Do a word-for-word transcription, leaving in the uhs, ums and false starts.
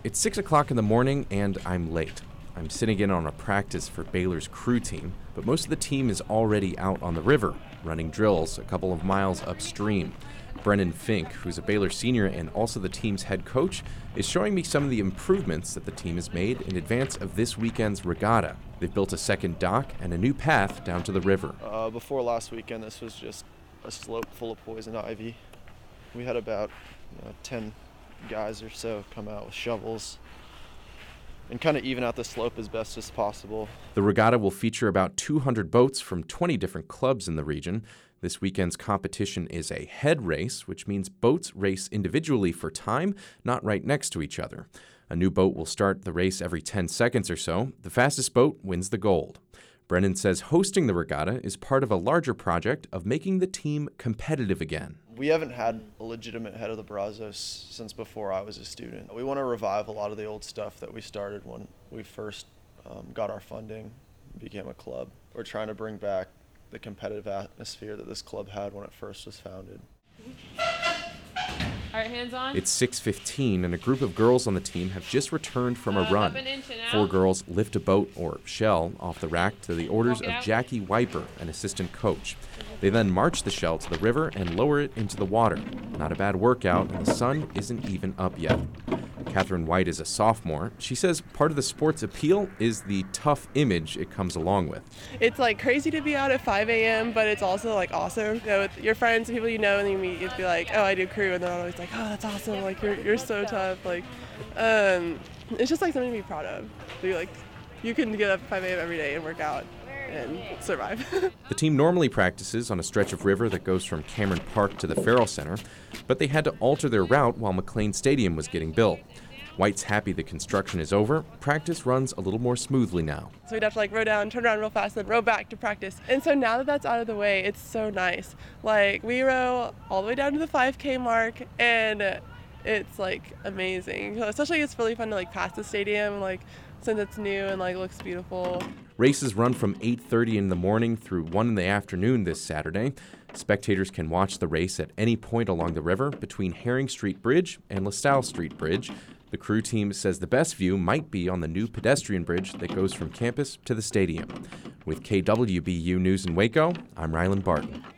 It's six o'clock in the morning, and I'm late. I'm sitting in on a practice for Baylor's crew team, but most of the team is already out on the river, running drills a couple of miles upstream. Brennan Fink, who's a Baylor senior and also the team's head coach, is showing me some of the improvements that the team has made in advance of this weekend's regatta. They've built a second dock and a new path down to the river. Uh, before last weekend, this was just a slope full of poison ivy. We had about you know, ten guys or so come out with shovels and kind of even out the slope as best as possible. The regatta will feature about two hundred boats from twenty different clubs in the region. This weekend's competition is a head race, which means boats race individually for time, not right next to each other. A new boat will start the race every ten seconds or so. The fastest boat wins the gold. Brennan says hosting the regatta is part of a larger project of making the team competitive again. We haven't had a legitimate head of the Brazos since before I was a student. We want to revive a lot of the old stuff that we started when we first um, got our funding, became a club. We're trying to bring back the competitive atmosphere that this club had when it first was founded. All right, hands on. It's six fifteen, and a group of girls on the team have just returned from a Uh, run. up an inch and out. Four girls lift a boat, or shell, off the rack to the orders Walk it of out. Jackie Wiper, an assistant coach. They then march the shell to the river and lower it into the water. Not a bad workout, and the sun isn't even up yet. Catherine White is a sophomore. She says part of the sport's appeal is the tough image it comes along with. It's like crazy to be out at five a.m., but it's also like awesome. You know, with your friends and people you know, and you meet, you'd be like, oh, I do crew, and they're always like, oh, that's awesome. Like you're you're so tough. Like, um, it's just like something to be proud of. So you're like, you can get up at five a.m. every day and work out and survive. The team normally practices on a stretch of river that goes from Cameron Park to the Farrell Center, but they had to alter their route while McLean Stadium was getting built. White's happy the construction is over. Practice runs a little more smoothly now. So we'd have to like row down, turn around real fast, then row back to practice. And so now that that's out of the way, it's so nice. Like we row all the way down to the five K mark, and it's like amazing. Especially it's really fun to like pass the stadium, like since it's new and like looks beautiful. Races run from eight thirty in the morning through one in the afternoon this Saturday. Spectators can watch the race at any point along the river between Herring Street Bridge and LaSalle Street Bridge. The crew team says the best view might be on the new pedestrian bridge that goes from campus to the stadium. With K W B U News in Waco, I'm Rylan Barton.